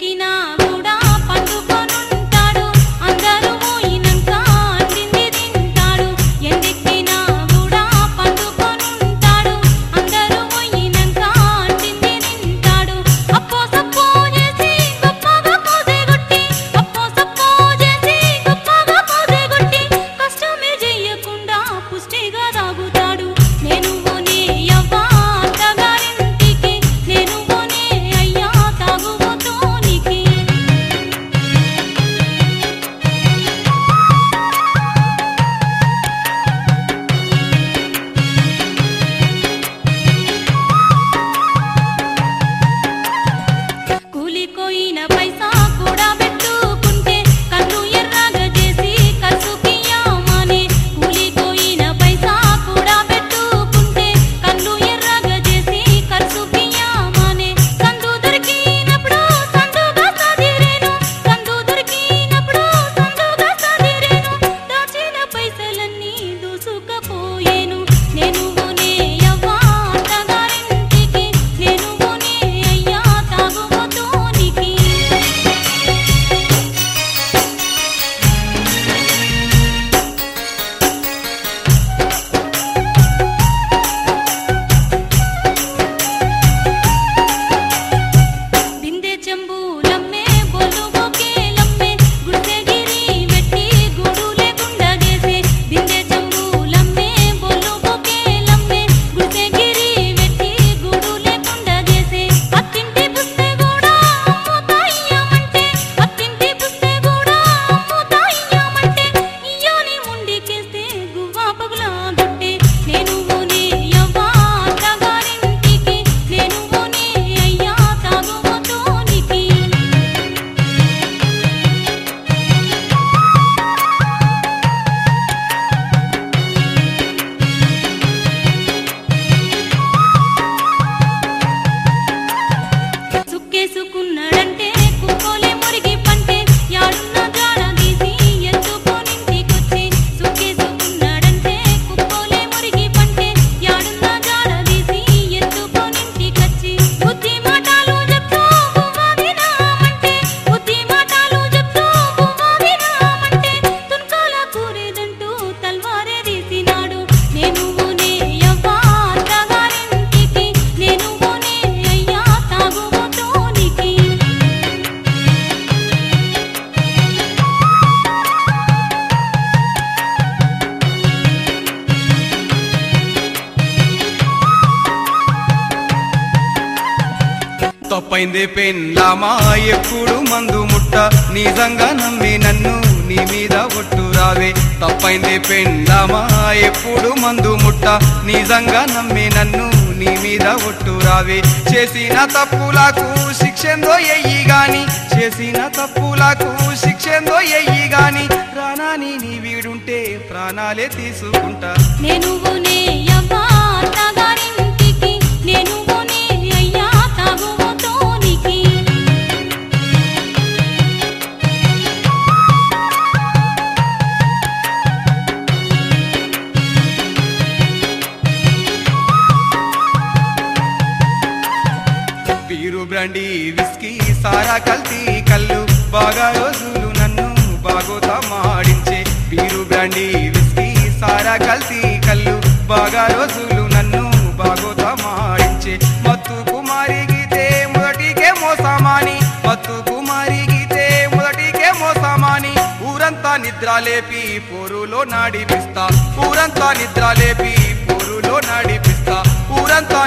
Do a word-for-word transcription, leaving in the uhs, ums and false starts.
ఎండెక్కినా కూడా పండుకొనుంటాడు అందరూ పోయినంక అందింది తింటాడు ఎండెక్కినా కూడా పండుకొనుంటాడు అందరూ పోయినంక అందింది తింటాడు అప్పో సప్పో చేసి గొప్పగా పోజేగొట్టి అప్పో సప్పో చేసి గొప్పగా పోజేగొట్టి కష్టమే చెయ్యకుండా పుష్టిగా తాగుతాడు నేను పోనే యవ్వా అత్తగారింటికి నేను పోనే అయ్యా తాగుబోతోనికి కూలికోయిన పైసా కూడా పెట్టుకుంటే కన్ను ఎర్రగా చేసి కసుకియామని కూలికోయిన పైసా కూడా పెట్టుకుంటే కన్ను ఎర్రగా చేసి కసుకియామని సందు దొరికినప్పుడు సందుగా సాదిరేను సందు దొరికినప్పుడు సందుగా సాదిరేను దాచిన పైసలన్నీ దూసుకుపోయేను నేను పోనే యవ్వా అత్తగారింటికి నేను పోనే అయ్యా తాగుబోతోనికి బిందె చెంబులమ్మే బొల్లు బొకేలమ్మే గుడిసెగిరి వెట్టి గూడు లేకుండా చేసే బిందె చెంబులమ్మే బొల్లు బొకేలమ్మే గుడిసెగిరి వెట్టి గూడు లేకుండా చేసే అత్తింటి పుస్తే కూడా అమ్ముతాయ్యమంటే అత్తింటి పుస్తే కూడా అమ్ముతాయ్యమంటే ఇయ్యోని ముండికేస్తే గువ్వా పగులా గుట్టే నేను పోనే యవ్వా అత్తగారింటికి నేను పోనే అయ్యా తాగుబోతోనికి సుక్కేసుకున్నాడంటే కుక్కోలే మురిగి పంటే యాడున్న జాడ తీసి ఎత్తుకోనింటికొచ్చి సుక్కేసుకున్నాడంటే కుక్కోలే మురిగి పంటే యాడున్న జాడ తీసి ఎత్తుకోనింటికొచ్చి బుద్ధి మాటలు చెప్తూ బువ్వ వినామంటే బుద్ధి మాటలు చెప్తూ బువ్వ వినామంటే తున్కాల కూరేదంటూ తల్వారే తీసినాడు నేను పోనే యవ్వా అత్తగారింటికి నేను పోనే అయ్యా తాగుబోతోనికి తప్పైంది పెన్లామా ఎప్పుడు మందు ముట్ట నిజంగా నమ్మి నన్ను నీ మీద ఒట్టు రావే తప్పైంది పెన్లామా ఎప్పుడు మందు ముట్ట నిజంగా నమ్మి నన్ను నీ మీద ఒట్టు రావే చేసిన తప్పులకు శిక్షెందో ఎయ్యి గాని చేసిన తప్పులకు శిక్షెందో ఎయ్యి గాని ప్రాణాన్ని నీ వీడుంటే ప్రాణాలే తీసుకుంటా నేను పోనే యవ్వా అత్తగారింటికి నేను పోనే అయ్యా తాగుబోతోనికి బీరు బ్రాండీ విస్కీ సారా కల్తీ కళ్ళు బాగా రోజులు నన్ను బాగోతా మాడించే బీరు బ్రాండీ విస్కీ సారా కల్తీ కళ్ళు బాగా రోజులు నన్ను బాగోతా మాడించే మత్తు కుమారి గీతే మొదటికే మోసమాని మత్తు కుమారి గీతే మొదటికే మోసమాని ఊరంతా నిద్ర లేపి పోరులో నాడిపిస్తా ఊరంతా నిద్ర లేపి పోరులో నాడిపిస్తా ఊరంతా